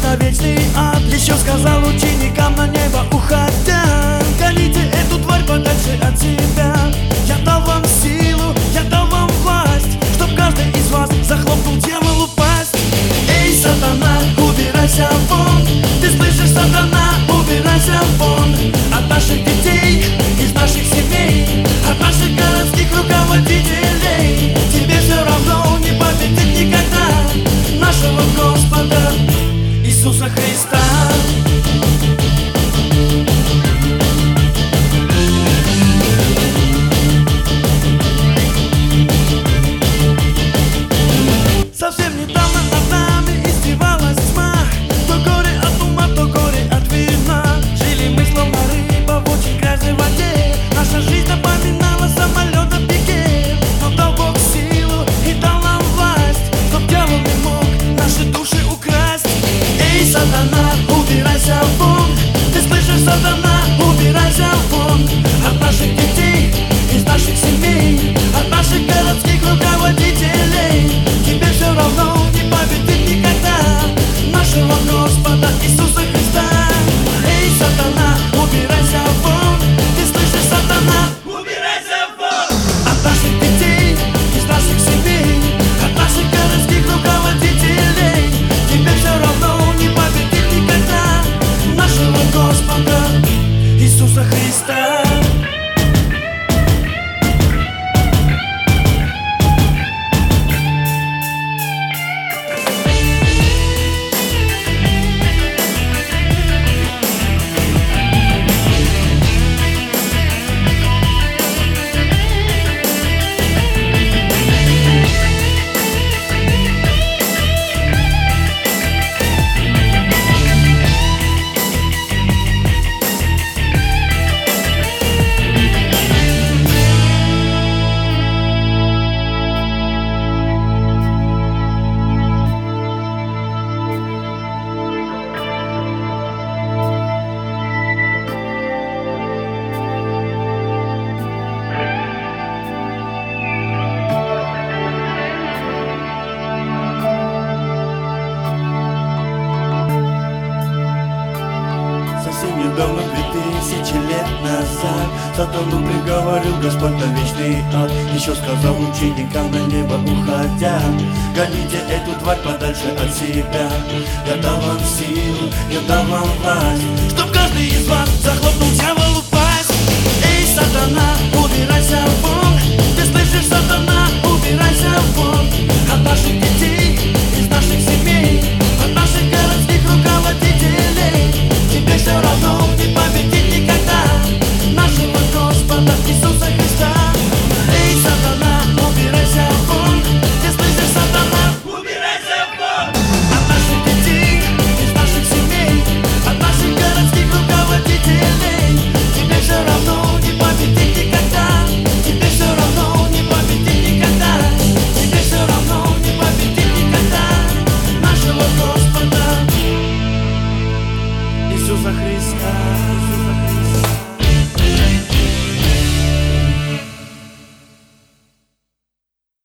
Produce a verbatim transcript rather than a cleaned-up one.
это вечный ад. Еще сказал ученикам на небо уходя: гоните эту тварь подальше от себя. Я дал вам силу, я дал вам власть, чтоб каждый из вас захлопнул дьяволу пасть. Эй, сатана, убирайся вон! Ты слышишь, сатана, убирайся вон! От наших детей, из наших семей, от наших городских руководителей. Тебе все равно не победить никогда нашего Господа Иисуса Христа. Совсем недавно над нами издевалась тьма. То горе от ума, то горе от вина. Жили мы словно рыба в очень грязной воде. Наша жизнь напоминала самолет на пике. Но дал Бог силу и дал нам власть, чтоб дьявол не мог наши души украсть. Эй, сатана, убирайся вон! Ты слышишь, сатана, убирайся вон! От наших детей, из наших семей, от наших городских руководителей. Тебе все равно не победить никогда нашего Господа Иисуса Христа. Эй, сатана, убирайся вон! Ты слышишь, сатана, убирайся вон! От наших детей, из наших семей, от наших городских руководителей. Тебе все равно не победить никогда нашего Господа Иисуса Христа. Совсем недавно, две тысячи лет назад, сатану приговорил Господь на вечный ад. Еще сказал ученикам на небо уходя: гоните эту тварь подальше от себя. Я дал вам силу, я дал вам власть, чтоб каждый из вас захлопнул дьяволу